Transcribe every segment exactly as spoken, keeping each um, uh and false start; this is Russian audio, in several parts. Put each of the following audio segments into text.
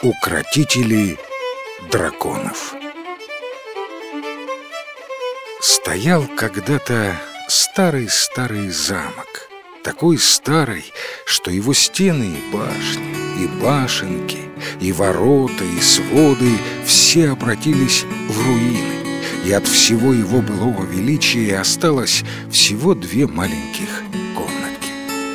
Укротители драконов. Стоял когда-то старый-старый замок, такой старый, что его стены и башни, и башенки, и ворота, и своды все обратились в руины, и от всего его былого величия осталось всего две маленьких комнатки.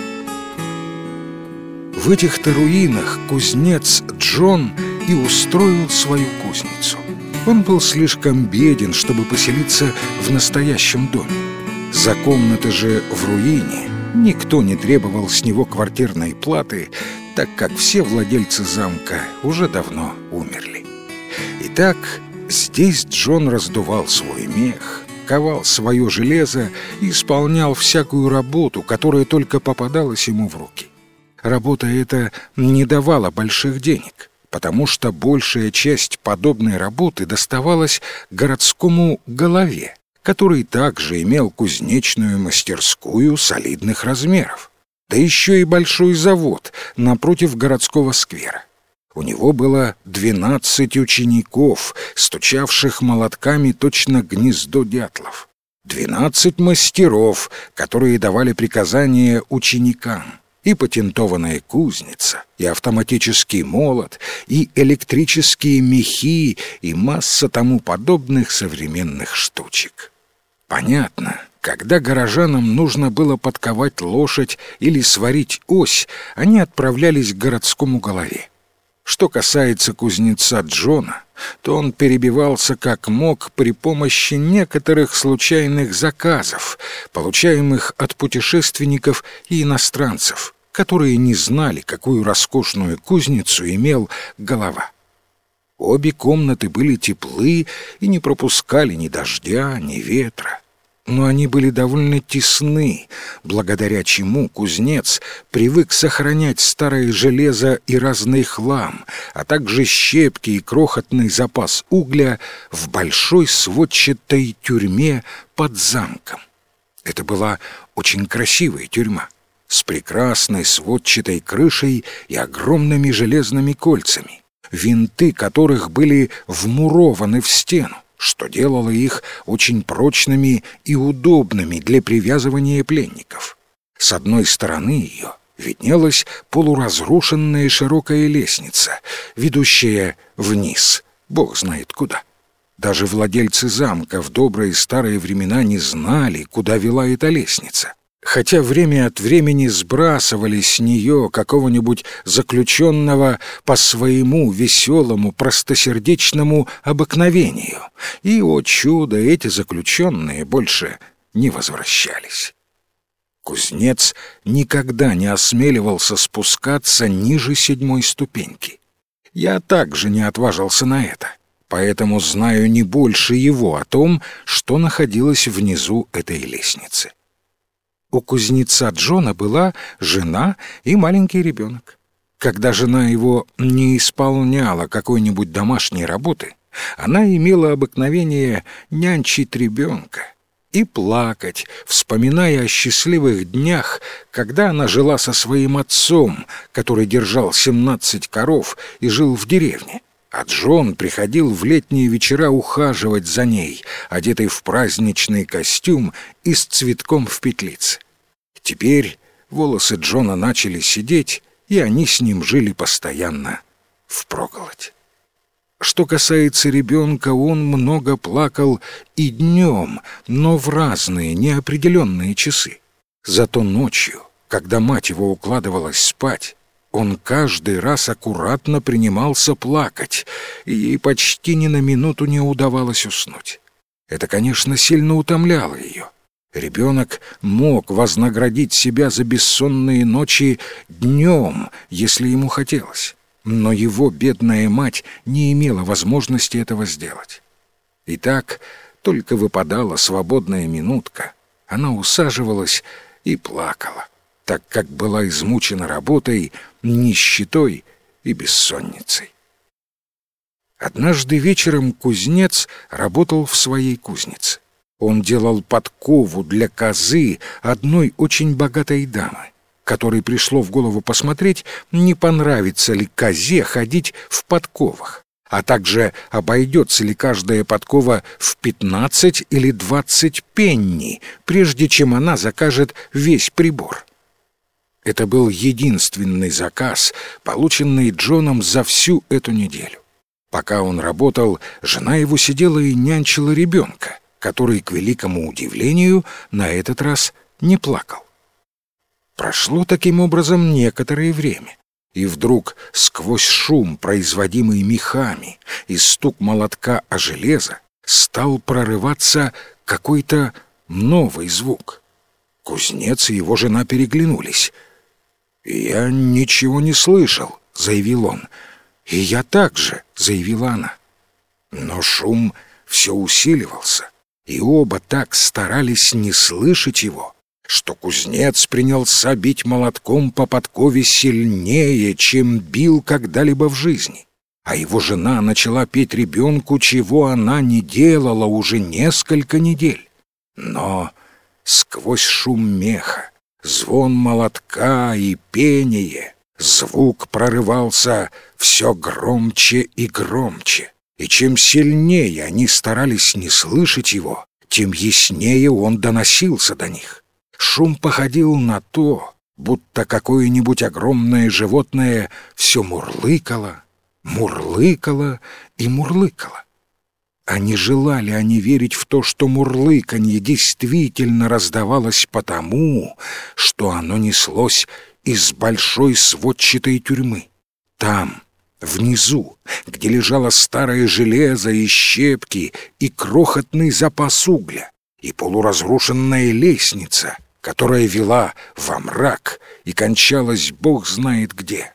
В этих-то руинах кузнец Джон и устроил свою кузницу. Он был слишком беден, чтобы поселиться в настоящем доме. За комнаты же в руине никто не требовал с него квартирной платы, так как все владельцы замка уже давно умерли. Итак, здесь Джон раздувал свой мех, ковал свое железо и исполнял всякую работу, которая только попадалась ему в руки. Работа эта не давала больших денег, потому что большая часть подобной работы доставалась городскому голове, который также имел кузнечную мастерскую солидных размеров, да еще и большой завод напротив городского сквера. У него было двенадцать учеников, стучавших молотками точно гнездо дятлов, двенадцать мастеров, которые давали приказания ученикам, и патентованная кузница, и автоматический молот, и электрические мехи, и масса тому подобных современных штучек. Понятно, когда горожанам нужно было подковать лошадь или сварить ось, они отправлялись к городскому голове. Что касается кузнеца Джона, то он перебивался как мог при помощи некоторых случайных заказов, получаемых от путешественников и иностранцев, которые не знали, какую роскошную кузницу имел голова. Обе комнаты были теплы и не пропускали ни дождя, ни ветра. Но они были довольно тесны, благодаря чему кузнец привык сохранять старое железо и разный хлам, а также щепки и крохотный запас угля в большой сводчатой тюрьме под замком. Это была очень красивая тюрьма, с прекрасной сводчатой крышей и огромными железными кольцами, винты которых были вмурованы в стену, что делало их очень прочными и удобными для привязывания пленников. С одной стороны ее виднелась полуразрушенная широкая лестница, ведущая вниз, бог знает куда. Даже владельцы замка в добрые старые времена не знали, куда вела эта лестница, хотя время от времени сбрасывали с нее какого-нибудь заключенного по своему веселому, простосердечному обыкновению, и, о чудо, эти заключенные больше не возвращались. Кузнец никогда не осмеливался спускаться ниже седьмой ступеньки. Я также не отважился на это, поэтому знаю не больше его о том, что находилось внизу этой лестницы. У кузнеца Джона была жена и маленький ребенок. Когда жена его не исполняла какой-нибудь домашней работы, она имела обыкновение нянчить ребенка и плакать, вспоминая о счастливых днях, когда она жила со своим отцом, который держал семнадцать коров и жил в деревне, а Джон приходил в летние вечера ухаживать за ней, одетый в праздничный костюм и с цветком в петлице. Теперь волосы Джона начали сидеть, и они с ним жили постоянно впроголодь. Что касается ребенка, он много плакал и днем, но в разные неопределенные часы. Зато ночью, когда мать его укладывалась спать, он каждый раз аккуратно принимался плакать, и ей почти ни на минуту не удавалось уснуть. Это, конечно, сильно утомляло ее. Ребенок мог вознаградить себя за бессонные ночи днем, если ему хотелось, но его бедная мать не имела возможности этого сделать. Итак, только выпадала свободная минутка, она усаживалась и плакала, так как была измучена работой, нищетой и бессонницей. Однажды вечером кузнец работал в своей кузнице. Он делал подкову для козы одной очень богатой дамы, которой пришло в голову посмотреть, не понравится ли козе ходить в подковах, а также обойдется ли каждая подкова в пятнадцать или двадцать пенни, прежде чем она закажет весь прибор. Это был единственный заказ, полученный Джоном за всю эту неделю. Пока он работал, жена его сидела и нянчила ребенка, который, к великому удивлению, на этот раз не плакал. Прошло таким образом некоторое время, и вдруг сквозь шум, производимый мехами, и стук молотка о железо, стал прорываться какой-то новый звук. Кузнец и его жена переглянулись. «Я ничего не слышал», — заявил он. «И я также», — заявила она. Но шум все усиливался, и оба так старались не слышать его, что кузнец принялся бить молотком по подкове сильнее, чем бил когда-либо в жизни. А его жена начала петь ребенку, чего она не делала уже несколько недель. Но сквозь шум меха, звон молотка и пение звук прорывался все громче и громче, и чем сильнее они старались не слышать его, тем яснее он доносился до них. Шум походил на то, будто какое-нибудь огромное животное все мурлыкало, мурлыкало и мурлыкало. А не желали они верить в то, что мурлыканье действительно раздавалось потому, что оно неслось из большой сводчатой тюрьмы. Там, внизу, где лежало старое железо и щепки, и крохотный запас угля, и полуразрушенная лестница, которая вела во мрак и кончалась бог знает где.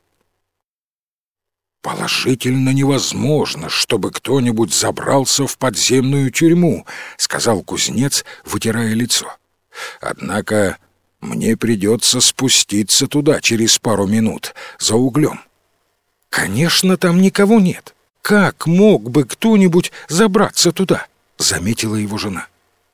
«Положительно невозможно, чтобы кто-нибудь забрался в подземную тюрьму», — сказал кузнец, вытирая лицо. «Однако мне придется спуститься туда через пару минут за углем». «Конечно, там никого нет. Как мог бы кто-нибудь забраться туда?» — заметила его жена.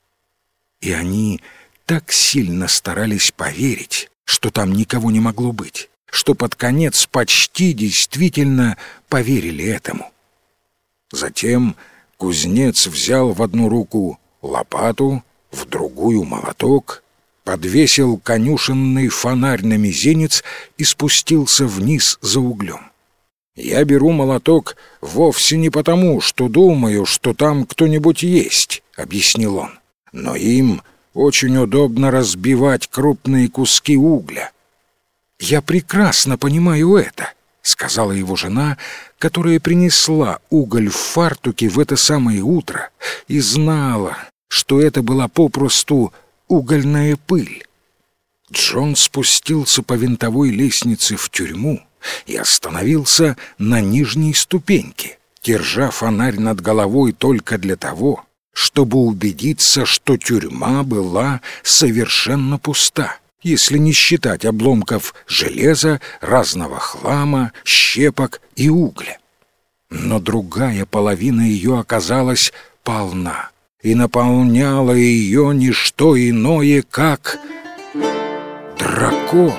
И они так сильно старались поверить, что там никого не могло быть, что под конец почти действительно поверили этому. Затем кузнец взял в одну руку лопату, в другую молоток, подвесил конюшенный фонарь на мизинец и спустился вниз за углем. «Я беру молоток вовсе не потому, что думаю, что там кто-нибудь есть», — объяснил он, «но им очень удобно разбивать крупные куски угля». «Я прекрасно понимаю это», — сказала его жена, которая принесла уголь в фартуке в это самое утро и знала, что это была попросту угольная пыль. Джон спустился по винтовой лестнице в тюрьму и остановился на нижней ступеньке, держа фонарь над головой только для того, чтобы убедиться, что тюрьма была совершенно пуста, если не считать обломков железа, разного хлама, щепок и угля. Но другая половина ее оказалась полна, и наполняла ее не что иное, как дракон.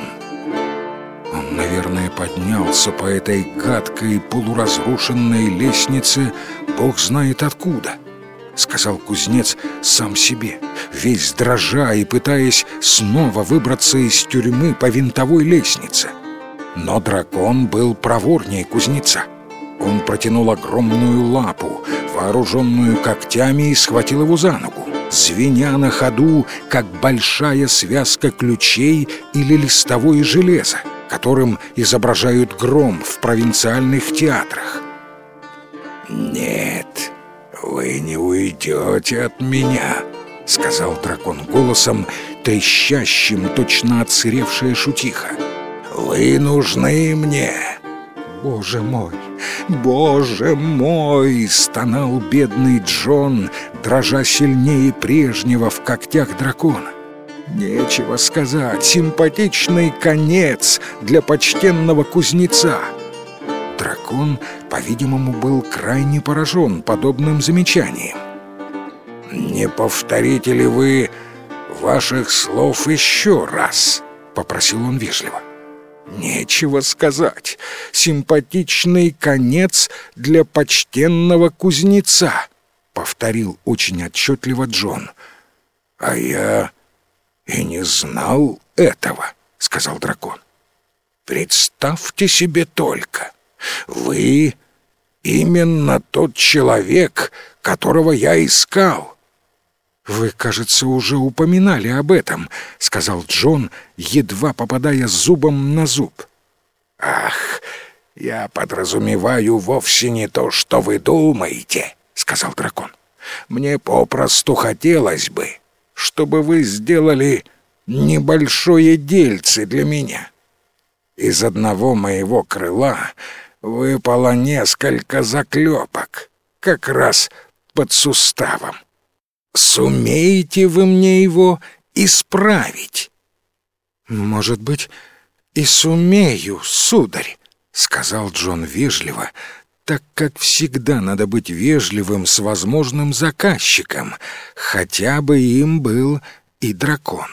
Он, наверное, поднялся по этой гадкой полуразрушенной лестнице, бог знает откуда, — сказал кузнец сам себе, весь дрожа и пытаясь снова выбраться из тюрьмы по винтовой лестнице. Но дракон был проворнее кузнеца. Он протянул огромную лапу, вооруженную когтями, и схватил его за ногу, звеня на ходу, как большая связка ключей или листовое железо, которым изображают гром в провинциальных театрах. «Нет, вы не уйдете от меня», — сказал дракон голосом, трещащим, точно отсыревшая шутиха. «Вы нужны мне». «Боже мой, боже мой!» — стонал бедный Джон, дрожа сильнее прежнего в когтях дракона. «Нечего сказать, симпатичный конец для почтенного кузнеца». Дракон, по-видимому, был крайне поражен подобным замечанием. «Не повторите ли вы ваших слов еще раз?» — — попросил он вежливо. «Нечего сказать. Симпатичный конец для почтенного кузнеца», — повторил очень отчетливо Джон. «А я и не знал этого», — сказал дракон. «Представьте себе только, вы именно тот человек, которого я искал». «Вы, кажется, уже упоминали об этом», — сказал Джон, едва попадая зубом на зуб. «Ах, я подразумеваю вовсе не то, что вы думаете», — сказал дракон. «Мне попросту хотелось бы, чтобы вы сделали небольшое дельце для меня. Из одного моего крыла выпало несколько заклепок, как раз под суставом. Сумеете вы мне его исправить?» «Может быть, и сумею, сударь», — сказал Джон вежливо, так как всегда надо быть вежливым с возможным заказчиком, хотя бы им был и дракон.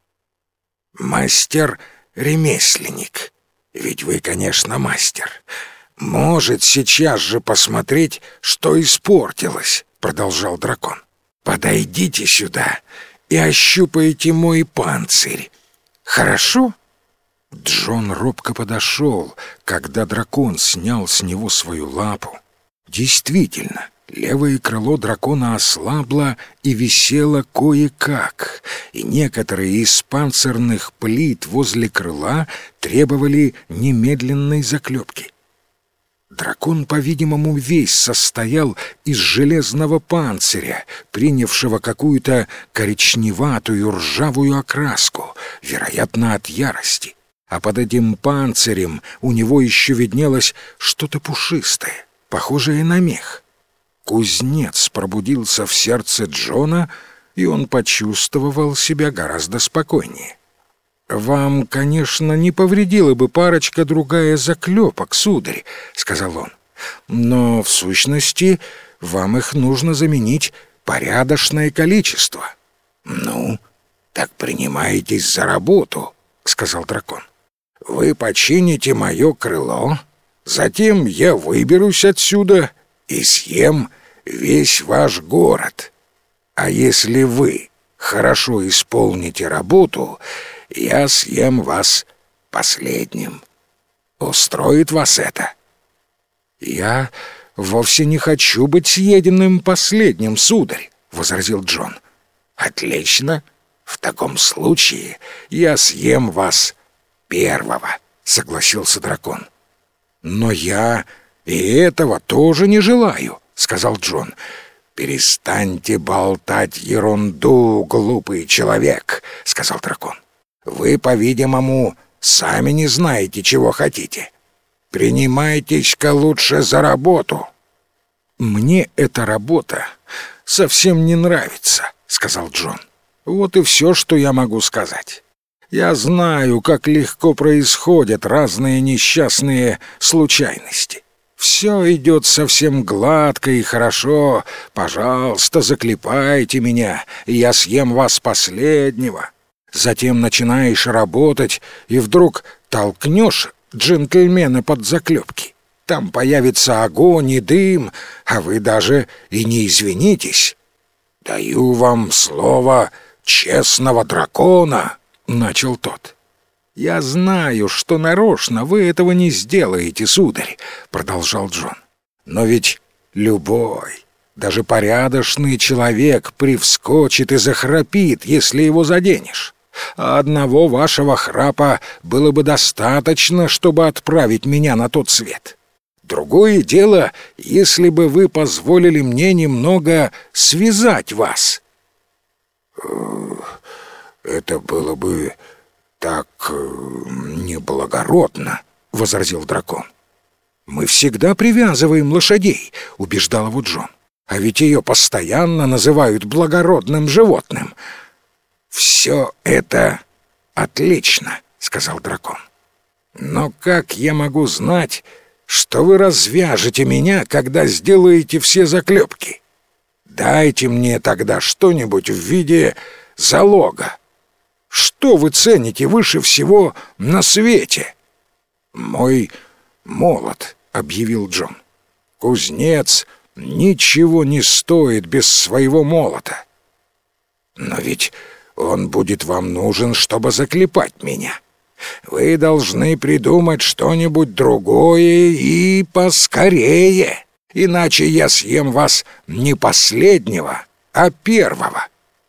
«Мастер-ремесленник, ведь вы, конечно, мастер, может сейчас же посмотреть, что испортилось», — продолжал дракон. «Подойдите сюда и ощупайте мой панцирь. Хорошо?» Джон робко подошел, когда дракон снял с него свою лапу. Действительно, левое крыло дракона ослабло и висело кое-как, и некоторые из панцирных плит возле крыла требовали немедленной заклепки. Дракон, по-видимому, весь состоял из железного панциря, принявшего какую-то коричневатую ржавую окраску, вероятно, от ярости. А под этим панцирем у него еще виднелось что-то пушистое, похожее на мех. Кузнец пробудился в сердце Джона, и он почувствовал себя гораздо спокойнее. «Вам, конечно, не повредила бы парочка-другая заклепок, сударь», — сказал он. «Но, в сущности, вам их нужно заменить порядочное количество». «Ну, так принимаетесь за работу», — сказал дракон. «Вы почините мое крыло, затем я выберусь отсюда и съем весь ваш город. А если вы хорошо исполните работу, я съем вас последним. Устроит вас это?» «Я вовсе не хочу быть съеденным последним, сударь», — возразил Джон. «Отлично. В таком случае я съем вас первого», — согласился дракон. «Но я и этого тоже не желаю», — сказал Джон. «Перестаньте болтать ерунду, глупый человек», — сказал дракон. «Вы, по-видимому, сами не знаете, чего хотите. Принимайтесь-ка лучше за работу». «Мне эта работа совсем не нравится», — сказал Джон. «Вот и все, что я могу сказать. Я знаю, как легко происходят разные несчастные случайности. Все идет совсем гладко и хорошо. Пожалуйста, заклепайте меня, и я съем вас последнего. Затем начинаешь работать, и вдруг толкнешь джентльмена под заклепки. Там появится огонь и дым, а вы даже и не извинитесь. Даю вам слово честного дракона», — начал тот. «Я знаю, что нарочно вы этого не сделаете, сударь», — продолжал Джон. «Но ведь любой, даже порядочный человек привскочит и захрапит, если его заденешь. А одного вашего храпа было бы достаточно, чтобы отправить меня на тот свет. Другое дело, если бы вы позволили мне немного связать вас». «Это было бы так неблагородно», — возразил дракон. «Мы всегда привязываем лошадей», — убеждал его Джон. «А ведь ее постоянно называют благородным животным». «Все это отлично», — сказал дракон. «Но как я могу знать, что вы развяжете меня, когда сделаете все заклепки? Дайте мне тогда что-нибудь в виде залога». Что вы цените выше всего на свете?» «Мой молот», — объявил Джон. «Кузнец ничего не стоит без своего молота». «Но ведь он будет вам нужен, чтобы заклепать меня. Вы должны придумать что-нибудь другое и поскорее, иначе я съем вас не последнего, а первого».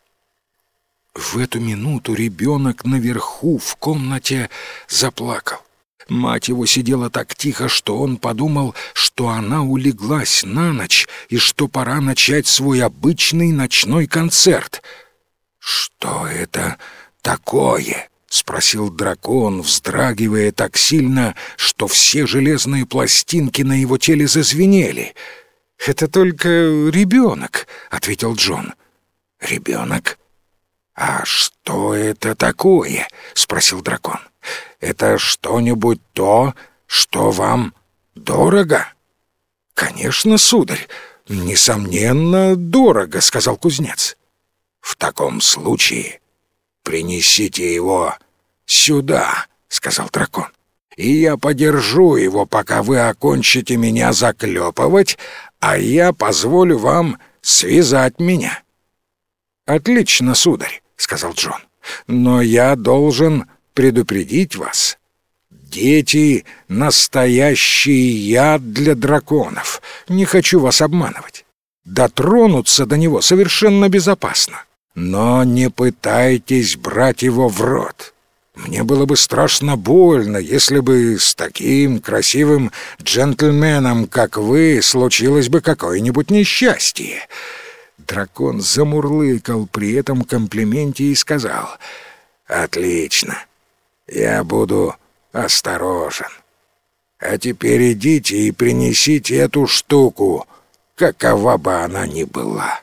В эту минуту ребенок наверху в комнате заплакал. Мать его сидела так тихо, что он подумал, что она улеглась на ночь и что пора начать свой обычный ночной концерт. «Что это такое?» — спросил дракон, вздрагивая так сильно, что все железные пластинки на его теле зазвенели. «Это только ребенок», — ответил Джон. «Ребенок? А что это такое?» — спросил дракон. «Это что-нибудь то, что вам дорого?» «Конечно, сударь, несомненно, дорого», — сказал кузнец. «В таком случае принесите его сюда», — сказал дракон, «и я подержу его, пока вы окончите меня заклепывать, а я позволю вам связать меня». «Отлично, сударь», — сказал Джон, «но я должен предупредить вас. Дети — настоящий яд для драконов. Не хочу вас обманывать. Дотронуться до него совершенно безопасно. Но не пытайтесь брать его в рот. Мне было бы страшно больно, если бы с таким красивым джентльменом, как вы, случилось бы какое-нибудь несчастье». Дракон замурлыкал при этом комплименте и сказал: «Отлично, я буду осторожен. А теперь идите и принесите эту штуку, какова бы она ни была».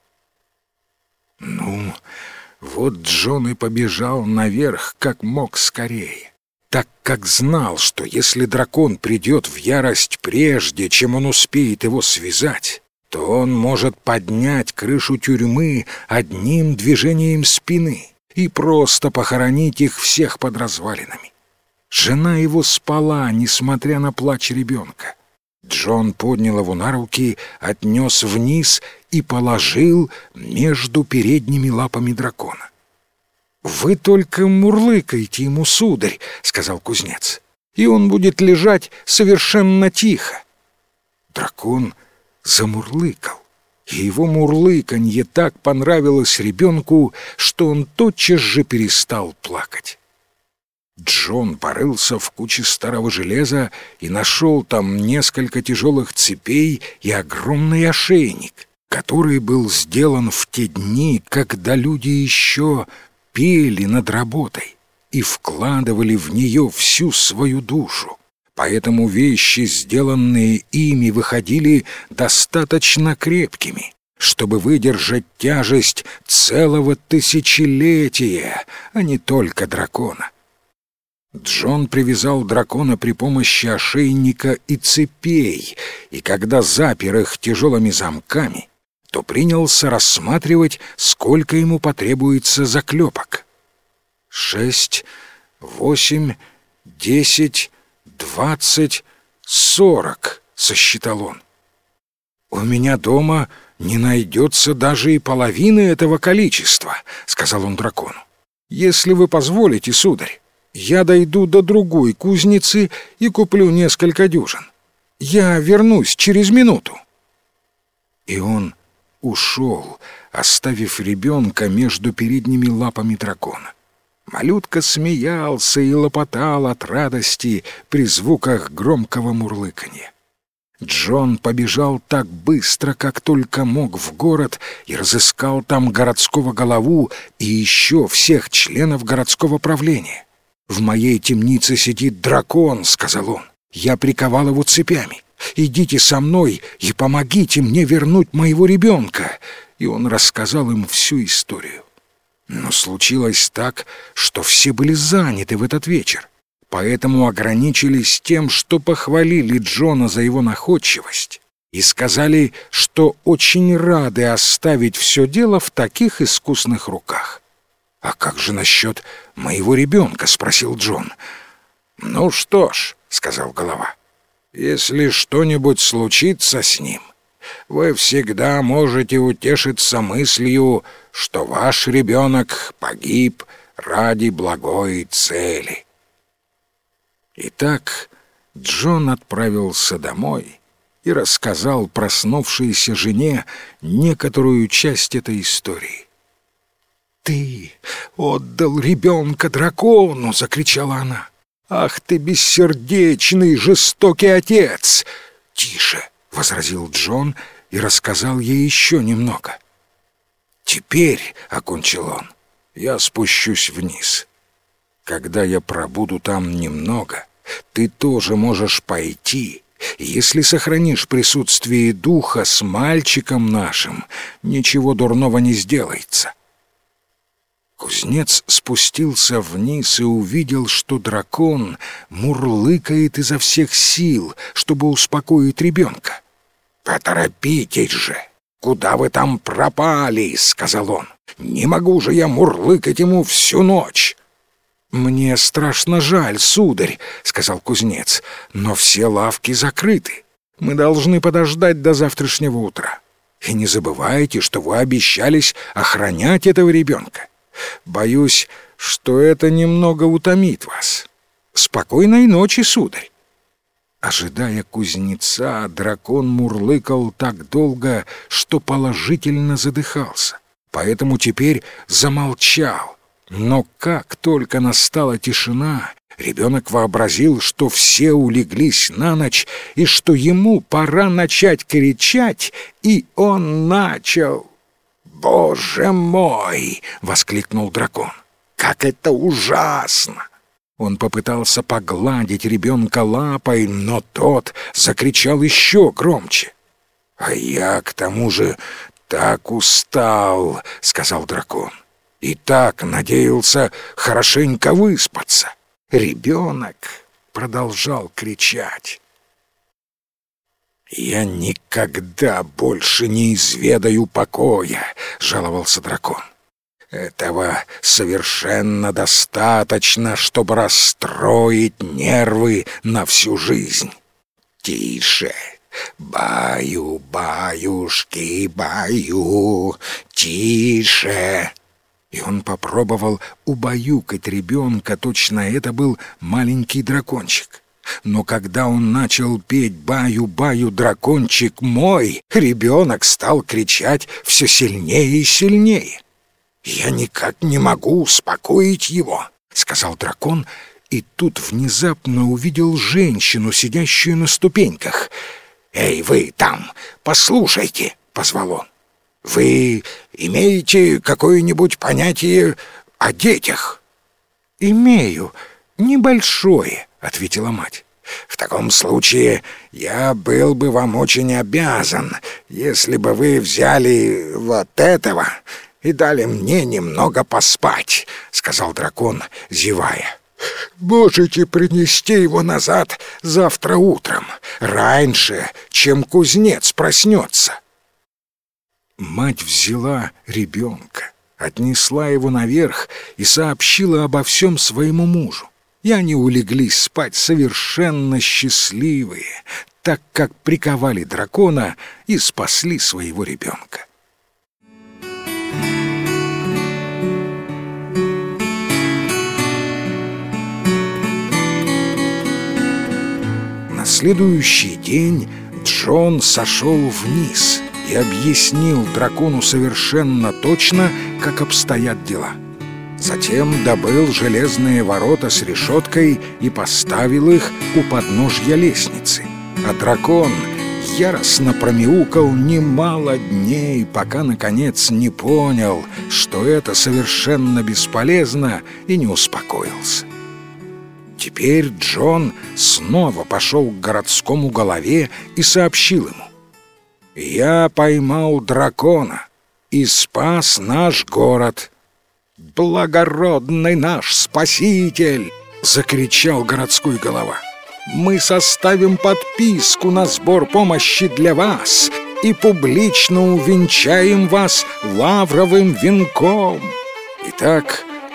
Ну, вот Джон и побежал наверх как мог скорее, так как знал, что если дракон придет в ярость прежде, чем он успеет его связать, то он может поднять крышу тюрьмы одним движением спины и просто похоронить их всех под развалинами. Жена его спала, несмотря на плач ребенка. Джон поднял его на руки, отнес вниз и положил между передними лапами дракона. «Вы только мурлыкайте ему, сударь», — сказал кузнец, «и он будет лежать совершенно тихо». Дракон замурлыкал, и его мурлыканье так понравилось ребенку, что он тотчас же перестал плакать. Джон порылся в куче старого железа и нашел там несколько тяжелых цепей и огромный ошейник, который был сделан в те дни, когда люди еще пели над работой и вкладывали в нее всю свою душу. Поэтому вещи, сделанные ими, выходили достаточно крепкими, чтобы выдержать тяжесть целого тысячелетия, а не только дракона. Джон привязал дракона при помощи ошейника и цепей, и когда запер их тяжелыми замками, то принялся рассматривать, сколько ему потребуется заклепок. «Шесть, восемь, десять, двадцать, сорок», — сосчитал он. «У меня дома не найдется даже и половины этого количества», — сказал он дракону. «Если вы позволите, сударь, я дойду до другой кузницы и куплю несколько дюжин. Я вернусь через минуту». И он ушел, оставив ребенка между передними лапами дракона. Малютка смеялся и лопотал от радости при звуках громкого мурлыканья. Джон побежал так быстро, как только мог, в город и разыскал там городского голову и еще всех членов городского правления. «В моей темнице сидит дракон», — сказал он. «Я приковал его цепями. Идите со мной и помогите мне вернуть моего ребенка». И он рассказал им всю историю. Но случилось так, что все были заняты в этот вечер, поэтому ограничились тем, что похвалили Джона за его находчивость и сказали, что очень рады оставить все дело в таких искусных руках. «А как же насчет моего ребенка?» — спросил Джон. «Ну что ж», — сказал голова, — «если что-нибудь случится с ним, вы всегда можете утешиться мыслью, что ваш ребенок погиб ради благой цели». Итак, Джон отправился домой и рассказал проснувшейся жене некоторую часть этой истории. «Ты отдал ребенка дракону!» — закричала она. «Ах ты, бессердечный, жестокий отец!» «Тише!» — возразил Джон и рассказал ей еще немного. «Теперь, — окончил он, — я спущусь вниз. Когда я пробуду там немного, ты тоже можешь пойти. Если сохранишь присутствие духа с мальчиком нашим, ничего дурного не сделается». Кузнец спустился вниз и увидел, что дракон мурлыкает изо всех сил, чтобы успокоить ребенка. «Поторопитесь же! Куда вы там пропали?» — сказал он. «Не могу же я мурлыкать ему всю ночь!» «Мне страшно жаль, сударь», — сказал кузнец, — «но все лавки закрыты. Мы должны подождать до завтрашнего утра. И не забывайте, что вы обещались охранять этого ребенка. Боюсь, что это немного утомит вас. Спокойной ночи, сударь». Ожидая кузнеца, дракон мурлыкал так долго, что положительно задыхался, поэтому теперь замолчал. Но как только настала тишина, ребенок вообразил, что все улеглись на ночь и что ему пора начать кричать, и он начал. «Боже мой!» — воскликнул дракон. «Как это ужасно!» Он попытался погладить ребенка лапой, но тот закричал еще громче. «А я, к тому же, так устал!» — сказал дракон. «И так надеялся хорошенько выспаться». Ребенок продолжал кричать. «Я никогда больше не изведаю покоя», — жаловался дракон. «Этого совершенно достаточно, чтобы расстроить нервы на всю жизнь. Тише! Баю, баюшки, баю! Тише!» И он попробовал убаюкать ребенка, точно это был маленький дракончик. Но когда он начал петь «Баю-баю, дракончик мой», ребенок стал кричать все сильнее и сильнее. «Я никак не могу успокоить его», — сказал дракон, и тут внезапно увидел женщину, сидящую на ступеньках. «Эй, вы там, послушайте», — позвал он. «Вы имеете какое-нибудь понятие о детях?» «Имею, небольшое», — ответила мать. «В таком случае я был бы вам очень обязан, если бы вы взяли вот этого и дали мне немного поспать», — сказал дракон, зевая. «Можете принести его назад завтра утром, раньше, чем кузнец проснется». Мать взяла ребенка, отнесла его наверх и сообщила обо всем своему мужу. И они улеглись спать совершенно счастливые, так как приковали дракона и спасли своего ребенка. На следующий день Джон сошел вниз и объяснил дракону совершенно точно, как обстоят дела. Затем добыл железные ворота с решеткой и поставил их у подножья лестницы. А дракон яростно промяукал немало дней, пока, наконец, не понял, что это совершенно бесполезно, и не успокоился. Теперь Джон снова пошел к городскому голове и сообщил ему: «Я поймал дракона и спас наш город». «Благородный наш спаситель!» — закричал городской голова. «Мы составим подписку на сбор помощи для вас и публично увенчаем вас лавровым венком». Итак,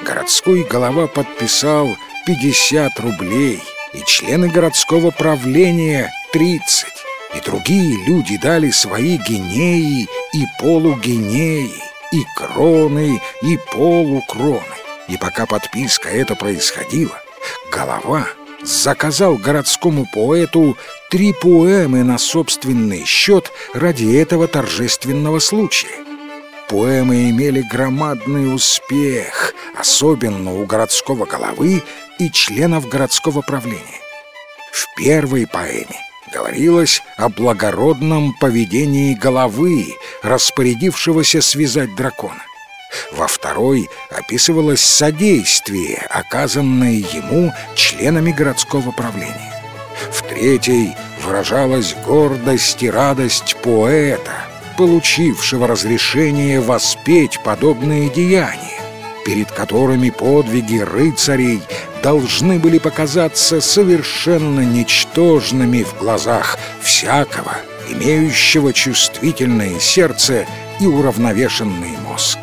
Городской голова подписал пятьдесят рублей, и члены городского правления тридцать, и другие люди дали свои гинеи и полугинеи, и кроны, и полукроны. И пока подписка эта происходила, голова заказал городскому поэту три поэмы на собственный счет ради этого торжественного случая. Поэмы имели громадный успех, особенно у городского головы и членов городского правления. В первой поэме говорилось о благородном поведении головы, распорядившегося связать дракона. Во второй описывалось содействие, оказанное ему членами городского правления. В третьей выражалась гордость и радость поэта, получившего разрешение воспеть подобные деяния, перед которыми подвиги рыцарей должны были показаться совершенно ничтожными в глазах всякого, имеющего чувствительное сердце и уравновешенный мозг.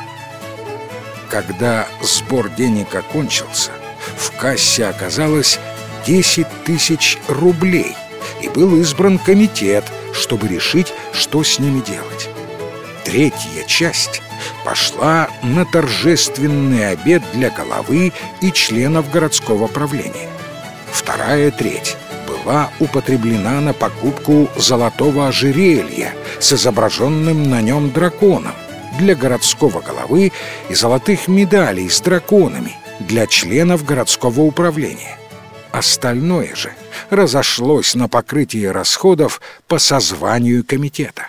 Когда сбор денег окончился, в кассе оказалось десять тысяч рублей, и был избран комитет, чтобы решить, что с ними делать. Третья часть пошла на торжественный обед для головы и членов городского правления. Вторая треть была употреблена на покупку золотого ожерелья с изображенным на нем драконом для городского головы и золотых медалей с драконами для членов городского управления. Остальное же разошлось на покрытие расходов по созванию комитета.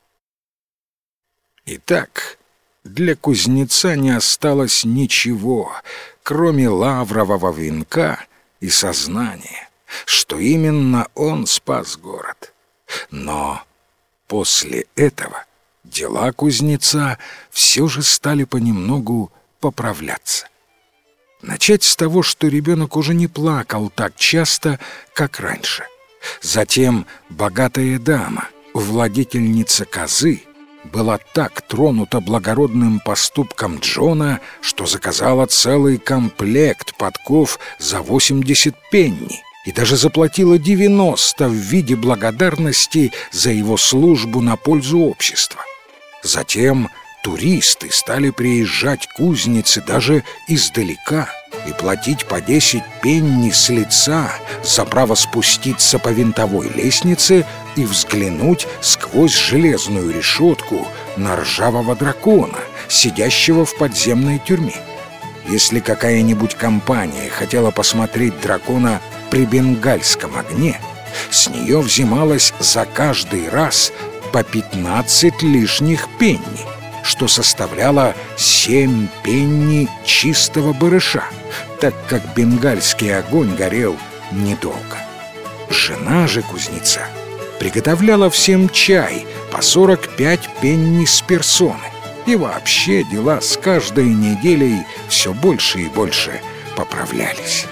Итак, для кузнеца не осталось ничего, кроме лаврового венка и сознания, что именно он спас город. Но после этого дела кузнеца все же стали понемногу поправляться. Начать с того, что ребенок уже не плакал так часто, как раньше. Затем богатая дама, владетельница козы, была так тронута благородным поступком Джона, что заказала целый комплект подков за восемьдесят пенни и даже заплатила девяносто в виде благодарности за его службу на пользу общества. Затем туристы стали приезжать к кузнице даже издалека и платить по десять пенни с лица за право спуститься по винтовой лестнице и взглянуть сквозь железную решетку на ржавого дракона, сидящего в подземной тюрьме. Если какая-нибудь компания хотела посмотреть дракона при бенгальском огне, с нее взималось за каждый раз по пятнадцать лишних пенни, что составляло семь пенни чистого барыша, так как бенгальский огонь горел недолго. Жена же кузнеца приготовляла всем чай по сорок пять пенни с персоны, и вообще дела с каждой неделей все больше и больше поправлялись.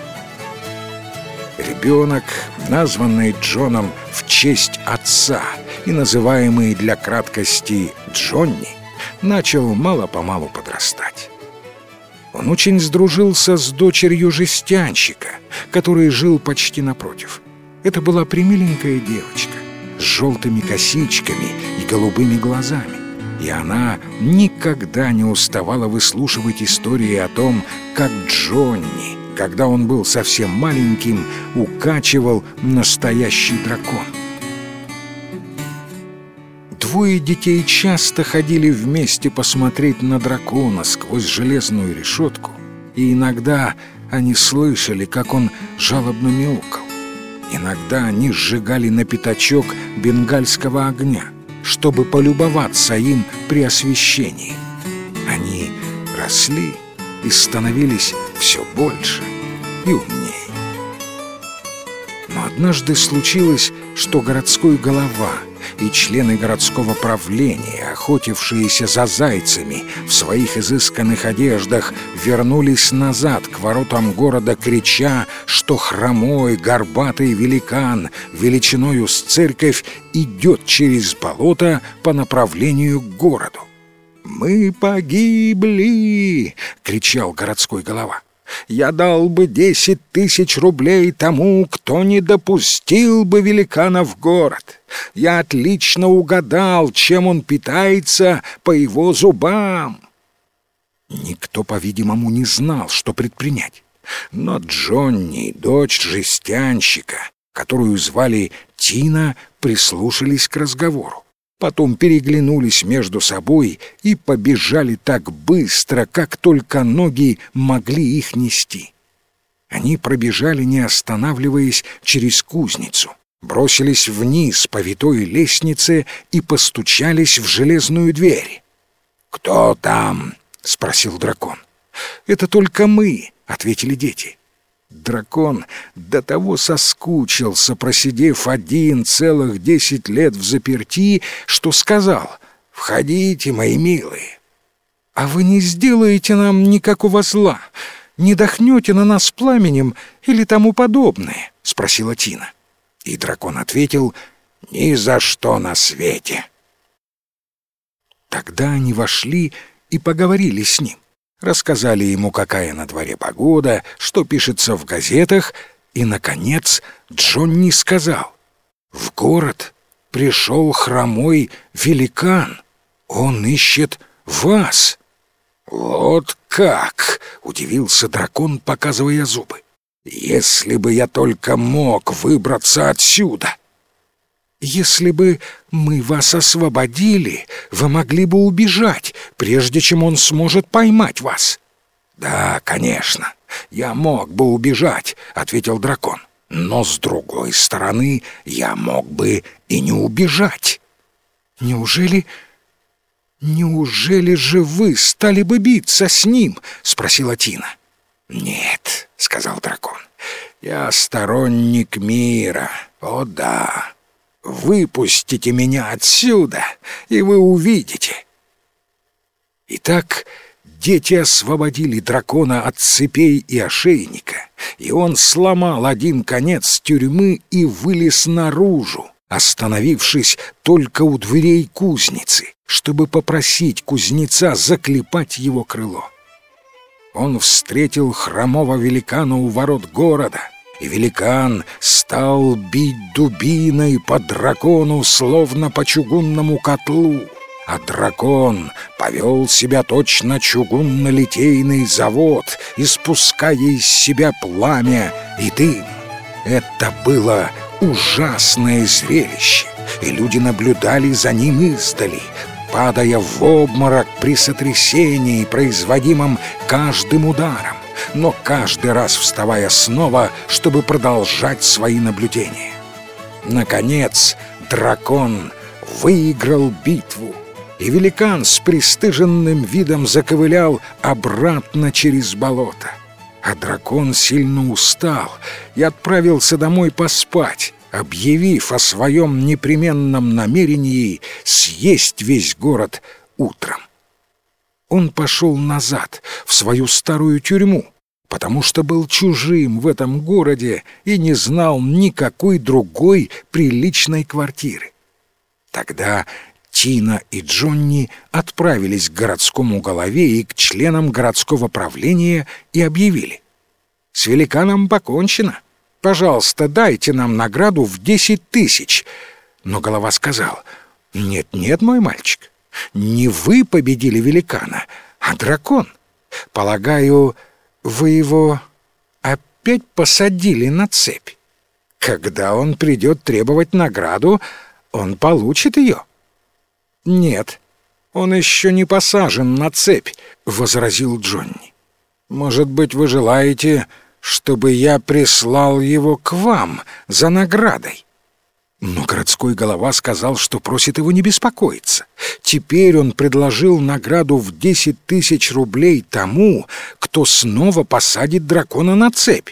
Ребенок, названный Джоном в честь отца и называемый для краткости Джонни, начал мало-помалу подрастать. Он очень сдружился с дочерью жестянщика, который жил почти напротив. Это была премиленькая девочка с желтыми косичками и голубыми глазами, и она никогда не уставала выслушивать истории о том, как Джонни, когда он был совсем маленьким, укачивал настоящий дракон. Двое детей часто ходили вместе посмотреть на дракона сквозь железную решетку, и иногда они слышали, как он жалобно мяукал. Иногда они сжигали на пятачок бенгальского огня, чтобы полюбоваться им при освещении. Они росли и становились все больше и умнее. Но однажды случилось, что городской голова и члены городского правления, охотившиеся за зайцами в своих изысканных одеждах, вернулись назад к воротам города, крича, что хромой, горбатый великан величиною с церковь идет через болото по направлению к городу. «Мы погибли!» — кричал городской голова. «Я дал бы десять тысяч рублей тому, кто не допустил бы великана в город. Я отлично угадал, чем он питается по его зубам». Никто, по-видимому, не знал, что предпринять. Но Джонни, дочь жестянщика, которую звали Тина, прислушались к разговору. Потом переглянулись между собой и побежали так быстро, как только ноги могли их нести. Они пробежали, не останавливаясь, через кузницу, бросились вниз по витой лестнице и постучались в железную дверь. «Кто там?» — спросил дракон. «Это только мы», — ответили дети. Дракон до того соскучился, просидев один целых десять лет в заперти, что сказал: «Входите, мои милые». «А вы не сделаете нам никакого зла, не дохнете на нас пламенем или тому подобное?» — спросила Тина. И дракон ответил: «Ни за что на свете». Тогда они вошли и поговорили с ним. Рассказали ему, какая на дворе погода, что пишется в газетах, и, наконец, Джонни сказал: «В город пришел хромой великан. Он ищет вас». «Вот как!» — удивился дракон, показывая зубы. «Если бы я только мог выбраться отсюда!» «Если бы мы вас освободили, вы могли бы убежать, прежде чем он сможет поймать вас». «Да, конечно, я мог бы убежать», — ответил дракон. «Но, с другой стороны, я мог бы и не убежать». «Неужели... неужели же вы стали бы биться с ним?» — спросила Тина. «Нет», — сказал дракон, — «я сторонник мира, о да». Выпустите меня отсюда, и вы увидите. Итак, дети освободили дракона от цепей и ошейника, и он сломал один конец тюрьмы и вылез наружу, остановившись только у дверей кузницы, чтобы попросить кузнеца заклепать его крыло. Он встретил хромого великана у ворот города, и великан стал бить дубиной по дракону, словно по чугунному котлу, а дракон повел себя точно чугунно-литейный завод, испуская из себя пламя и дым. Это было ужасное зрелище, и люди наблюдали за ним издали, падая в обморок при сотрясении, производимом каждым ударом, но каждый раз вставая снова, чтобы продолжать свои наблюдения. Наконец, дракон выиграл битву, и великан с пристыженным видом заковылял обратно через болото. А дракон сильно устал и отправился домой поспать, объявив о своем непременном намерении съесть весь город утром. Он пошел назад, в свою старую тюрьму, потому что был чужим в этом городе и не знал никакой другой приличной квартиры. Тогда Тина и Джонни отправились к городскому голове и к членам городского правления и объявили: «С великаном покончено. Пожалуйста, дайте нам награду в десять тысяч». Но голова сказал: «Нет-нет, мой мальчик, не вы победили великана, а дракон. Полагаю, вы его опять посадили на цепь. Когда он придет требовать награду, он получит ее». «Нет, он еще не посажен на цепь», — возразил Джонни. «Может быть, вы желаете, чтобы я прислал его к вам за наградой?» Но городской голова сказал, что просит его не беспокоиться. Теперь он предложил награду в десять тысяч рублей тому, кто снова посадит дракона на цепь.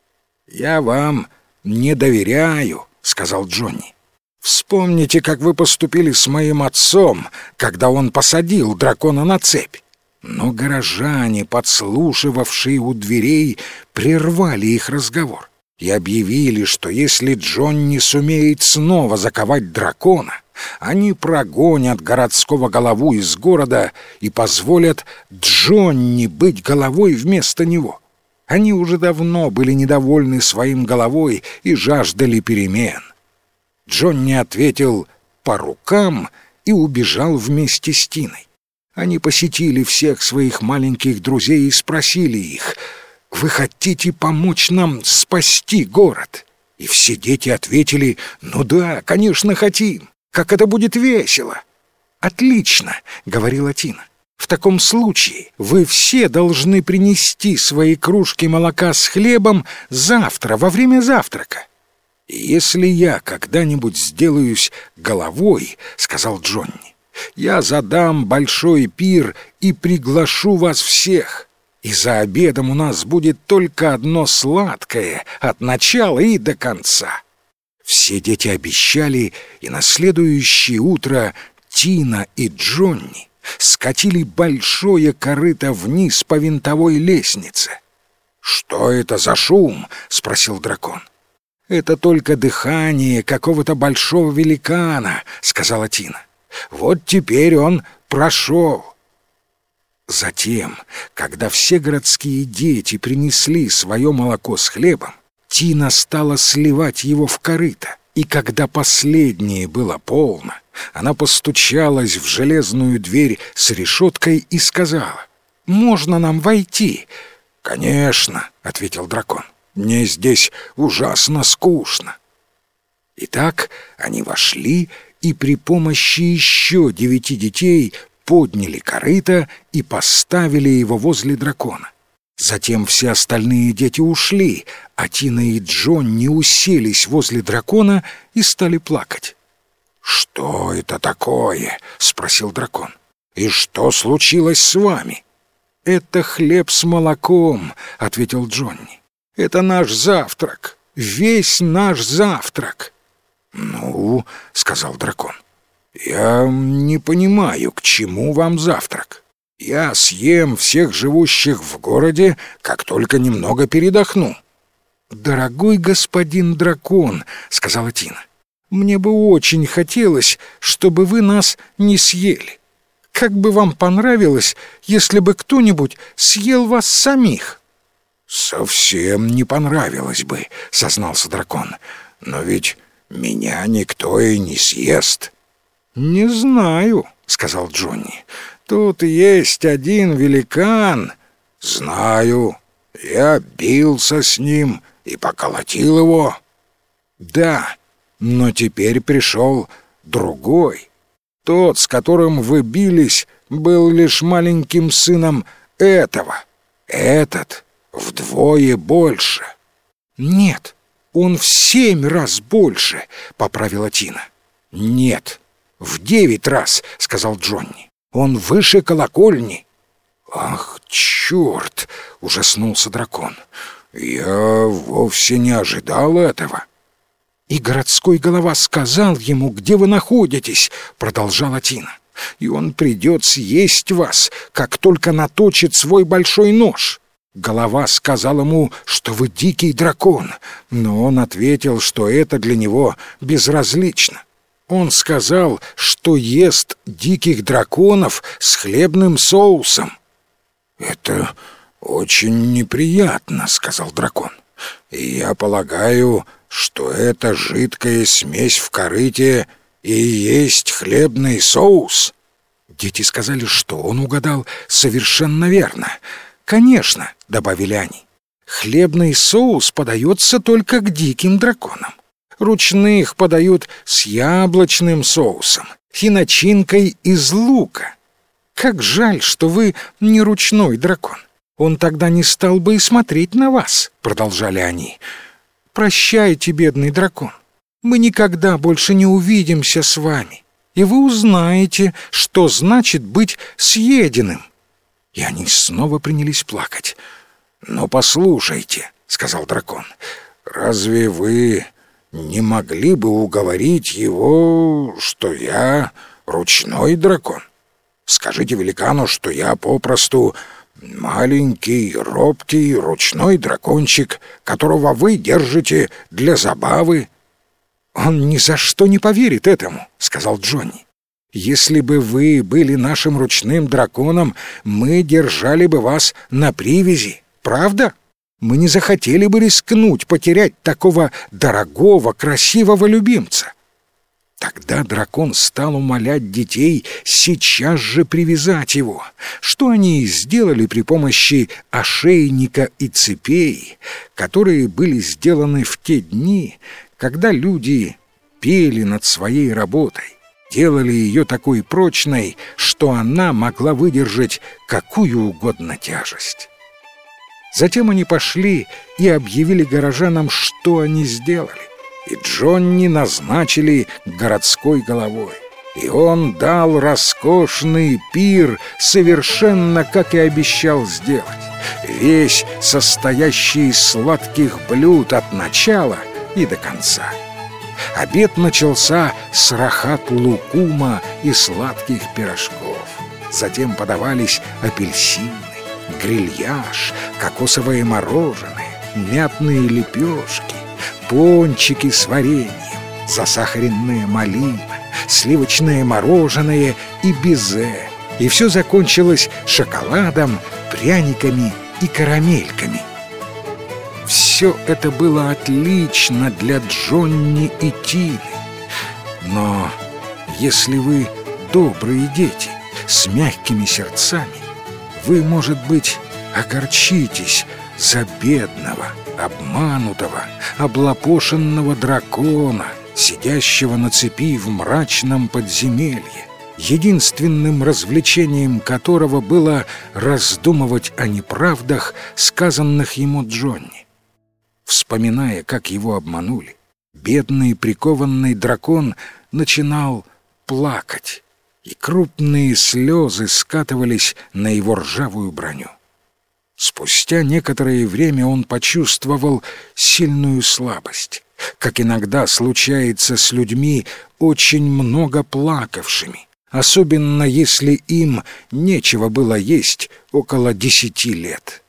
«Я вам не доверяю», — сказал Джонни. «Вспомните, как вы поступили с моим отцом, когда он посадил дракона на цепь». Но горожане, подслушивавшие у дверей, прервали их разговор и объявили, что если Джонни сумеет снова заковать дракона, Они прогонят городского голову из города и позволят Джонни быть головой вместо него. Они уже давно были недовольны своим головой и жаждали перемен. Джонни ответил «по рукам» и убежал вместе с Тиной. Они посетили всех своих маленьких друзей и спросили их: «Вы хотите помочь нам спасти город?» И все дети ответили: «Ну да, конечно, хотим. Как это будет весело!» «Отлично!» — говорила Тина. «В таком случае вы все должны принести свои кружки молока с хлебом завтра, во время завтрака». «И если я когда-нибудь сделаюсь головой, — сказал Джонни, — я задам большой пир и приглашу вас всех. И за обедом у нас будет только одно сладкое от начала и до конца». Все дети обещали, и на следующее утро Тина и Джонни скатили большое корыто вниз по винтовой лестнице. «Что это за шум?» — спросил дракон. «Это только дыхание какого-то большого великана», — сказала Тина. «Вот теперь он прошел». Затем, когда все городские дети принесли свое молоко с хлебом, Тина стала сливать его в корыто, и когда последнее было полно, она постучалась в железную дверь с решеткой и сказала: «Можно нам войти?» «Конечно», — ответил дракон, — «мне здесь ужасно скучно». Итак, они вошли и при помощи еще девяти детей подняли корыто и поставили его возле дракона. Затем все остальные дети ушли, а Тина и Джонни уселись возле дракона и стали плакать. «Что это такое?» — спросил дракон. «И что случилось с вами?» «Это хлеб с молоком», — ответил Джонни. «Это наш завтрак, весь наш завтрак». «Ну, — сказал дракон, — я не понимаю, к чему вам завтрак. Я съем всех живущих в городе, как только немного передохну». «Дорогой господин дракон, — сказала Тина, — мне бы очень хотелось, чтобы вы нас не съели. Как бы вам понравилось, если бы кто-нибудь съел вас самих?» «Совсем не понравилось бы, — сознался дракон, — но ведь меня никто и не съест». «Не знаю, — сказал Джонни, — тут есть один великан». «Знаю, я бился с ним и поколотил его». «Да, но теперь пришел другой. Тот, с которым вы бились, был лишь маленьким сыном этого. Этот вдвое больше». «Нет, он в семь раз больше», — поправила Тина. «Нет, в девять раз», — сказал Джонни. «Он выше колокольни». «Ах, черт!» — ужаснулся дракон. «Я вовсе не ожидал этого». «И городской голова сказал ему, где вы находитесь», — продолжала Тина. «И он придет съесть вас, как только наточит свой большой нож. Голова сказал ему, что вы дикий дракон, но он ответил, что это для него безразлично. Он сказал, что ест диких драконов с хлебным соусом». «Это очень неприятно», — сказал дракон. «И я полагаю, что эта жидкая смесь в корыте и есть хлебный соус». Дети сказали, что он угадал совершенно верно. «Конечно», — добавили они, — «хлебный соус подается только к диким драконам. Ручных подают с яблочным соусом и начинкой из лука. Как жаль, что вы не ручной дракон. Он тогда не стал бы и смотреть на вас», — продолжали они. «Прощайте, бедный дракон. Мы никогда больше не увидимся с вами, и вы узнаете, что значит быть съеденным». И они снова принялись плакать. «Но послушайте, — сказал дракон, — разве вы не могли бы уговорить его, что я ручной дракон? Скажите великану, что я попросту маленький, робкий, ручной дракончик, которого вы держите для забавы». «Он ни за что не поверит этому», — сказал Джонни. «Если бы вы были нашим ручным драконом, мы держали бы вас на привязи, правда? Мы не захотели бы рискнуть потерять такого дорогого, красивого любимца». Тогда дракон стал умолять детей сейчас же привязать его, что они и сделали при помощи ошейника и цепей, которые были сделаны в те дни, когда люди пели над своей работой, делали ее такой прочной, что она могла выдержать какую угодно тяжесть. Затем они пошли и объявили горожанам, что они сделали. И Джонни назначили городской головой. И он дал роскошный пир, совершенно как и обещал сделать, весь состоящий из сладких блюд от начала и до конца. Обед начался с рахат-лукума и сладких пирожков. Затем подавались апельсины, грильяж, кокосовое мороженое, мятные лепешки, пончики с вареньем, засахаренная малина, сливочное мороженое и безе. И все закончилось шоколадом, пряниками и карамельками. Все это было отлично для Джонни и Тины. Но если вы добрые дети с мягкими сердцами, вы, может быть, огорчитесь за бедного, обманутого, облапошенного дракона, сидящего на цепи в мрачном подземелье, единственным развлечением которого было раздумывать о неправдах, сказанных ему Джонни. Вспоминая, как его обманули, бедный прикованный дракон начинал плакать, и крупные слезы скатывались на его ржавую броню. Спустя некоторое время он почувствовал сильную слабость, как иногда случается с людьми, очень много плакавшими, особенно если им нечего было есть около десяти лет.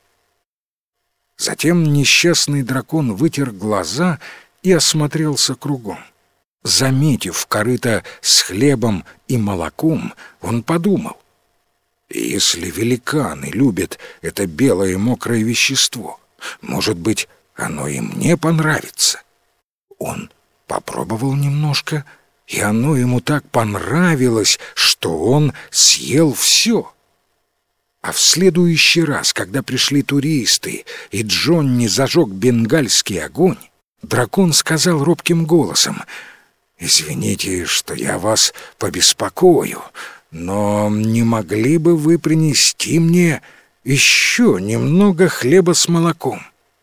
Затем несчастный дракон вытер глаза и осмотрелся кругом. Заметив корыто с хлебом и молоком, он подумал: если великаны любят это белое мокрое вещество, может быть, оно и мне понравится. Он попробовал немножко, и оно ему так понравилось, что он съел все. А в следующий раз, когда пришли туристы, и Джонни зажег бенгальский огонь, дракон сказал робким голосом: «Извините, что я вас побеспокою, но не могли бы вы принести мне еще немного хлеба с молоком?»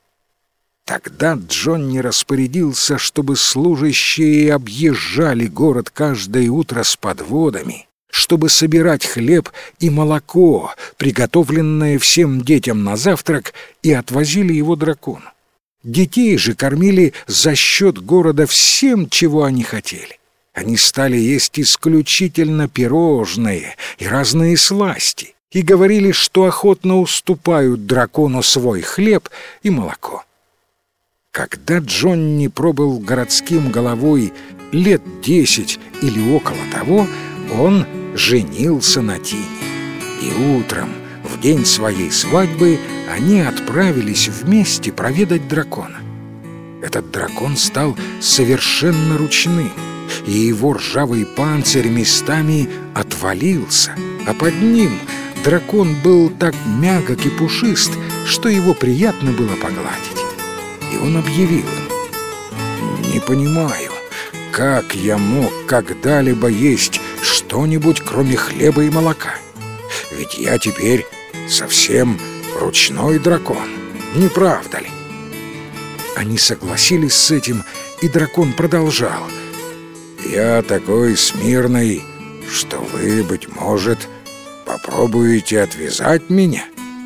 Тогда Джонни распорядился, чтобы служащие объезжали город каждое утро с подводами, чтобы собирать хлеб и молоко, приготовленное всем детям на завтрак, и отвозили его дракону. Детей же кормили за счет города всем, чего они хотели. Они стали есть исключительно пирожные и разные сласти, и говорили, что охотно уступают дракону свой хлеб и молоко. Когда Джонни пробыл городским головой лет десять или около того, он женился на Тине. И утром, в день своей свадьбы, они отправились вместе проведать дракона. Этот дракон стал совершенно ручным, и его ржавый панцирь местами отвалился, а под ним дракон был так мягок и пушист, что его приятно было погладить. И он объявил им: «Не понимаю, как я мог когда-либо есть что-нибудь, кроме хлеба и молока? Ведь я теперь совсем ручной дракон, не правда ли?» Они согласились с этим, и дракон продолжал: «Я такой смирный, что вы, быть может, попробуете отвязать меня?»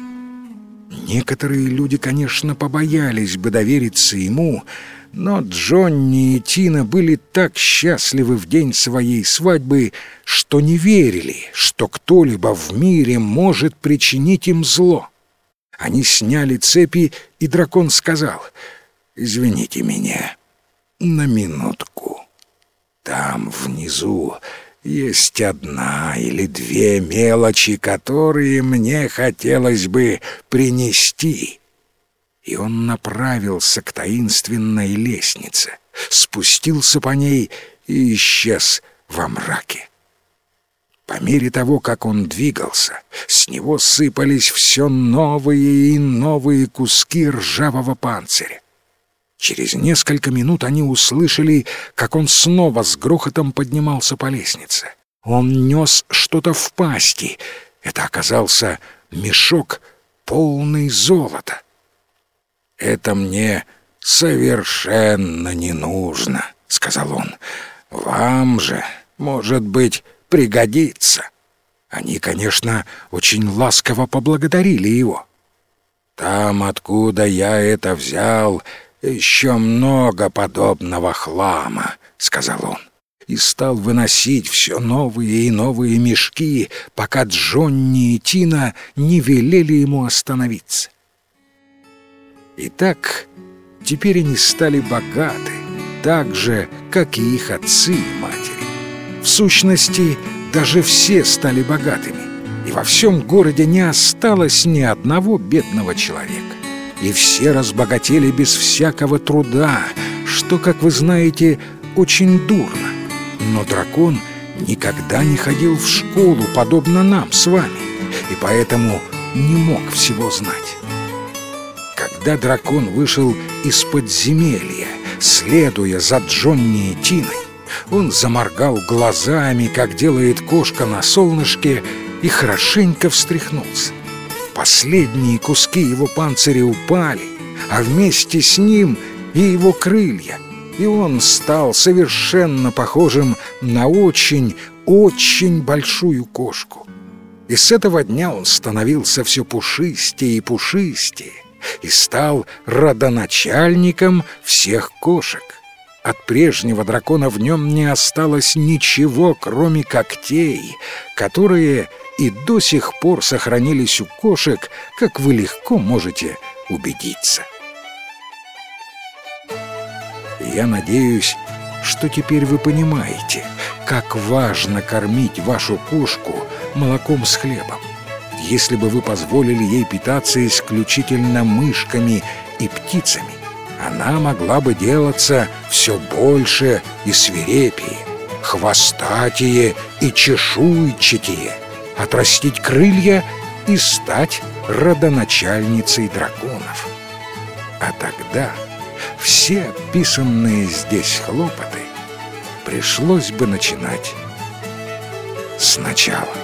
Некоторые люди, конечно, побоялись бы довериться ему, но Джонни и Тина были так счастливы в день своей свадьбы, что не верили, что кто-либо в мире может причинить им зло. Они сняли цепи, и дракон сказал: «Извините меня на минутку». там внизу есть одна или две мелочи, которые мне хотелось бы принести». И он направился к таинственной лестнице, спустился по ней и исчез во мраке. По мере того, как он двигался, с него сыпались все новые и новые куски ржавого панциря. Через несколько минут они услышали, как он снова с грохотом поднимался по лестнице. Он нес что-то в пасти. Это оказался мешок, полный золота. «Это мне совершенно не нужно», — сказал он. «Вам же, может быть, пригодится». Они, конечно, очень ласково поблагодарили его. «Там, откуда я это взял, еще много подобного хлама», — сказал он, и стал выносить все новые и новые мешки, пока Джонни и Тина не велели ему остановиться. Итак, теперь они стали богаты, так же, как и их отцы и матери. В сущности, даже все стали богатыми, и во всем городе не осталось ни одного бедного человека. И все разбогатели без всякого труда, что, как вы знаете, очень дурно. Но дракон никогда не ходил в школу, подобно нам с вами, и поэтому не мог всего знать. Когда дракон вышел из подземелья, следуя за Джонни и Тиной, он заморгал глазами, как делает кошка на солнышке, и хорошенько встряхнулся. Последние куски его панциря упали, а вместе с ним и его крылья, и он стал совершенно похожим на очень-очень большую кошку. И с этого дня он становился все пушистее и пушистее, и стал родоначальником всех кошек. От прежнего дракона в нем не осталось ничего, кроме когтей, которые и до сих пор сохранились у кошек, как вы легко можете убедиться. Я надеюсь, что теперь вы понимаете, как важно кормить вашу кошку молоком с хлебом. Если бы вы позволили ей питаться исключительно мышками и птицами, она могла бы делаться все больше и свирепее, хвостатее и чешуйчатее, отрастить крылья и стать родоначальницей драконов. А тогда все описанные здесь хлопоты пришлось бы начинать сначала.